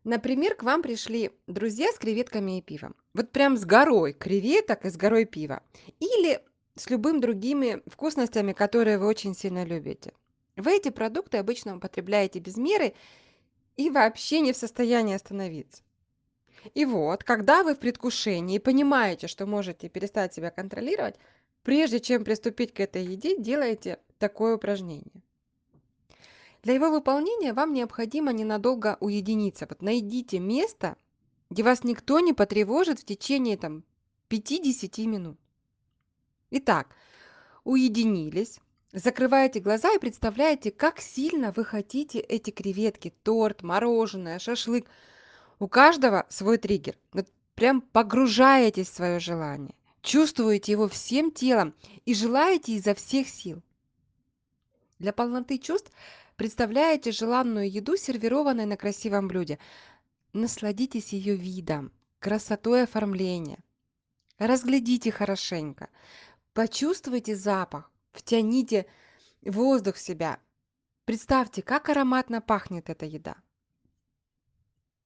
Например, к вам пришли друзья с креветками и пивом. Вот прям с горой креветок и с горой пива. Или с любым другими вкусностями, которые вы очень сильно любите. Вы эти продукты обычно употребляете без меры и вообще не в состоянии остановиться. И вот, когда вы в предвкушении и понимаете, что можете перестать себя контролировать, прежде чем приступить к этой еде, делайте такое упражнение. Для его выполнения вам необходимо ненадолго уединиться. Вот найдите место, где вас никто не потревожит в течение 5–10 минут. Итак, уединились, закрываете глаза и представляете, как сильно вы хотите эти креветки, торт, мороженое, шашлык. У каждого свой триггер. Вот прям погружаетесь в свое желание, чувствуете его всем телом и желаете изо всех сил. Для полноты чувств представляете желанную еду, сервированной на красивом блюде. Насладитесь ее видом, красотой оформления. Разглядите хорошенько. Почувствуйте запах. Втяните воздух в себя. Представьте, как ароматно пахнет эта еда.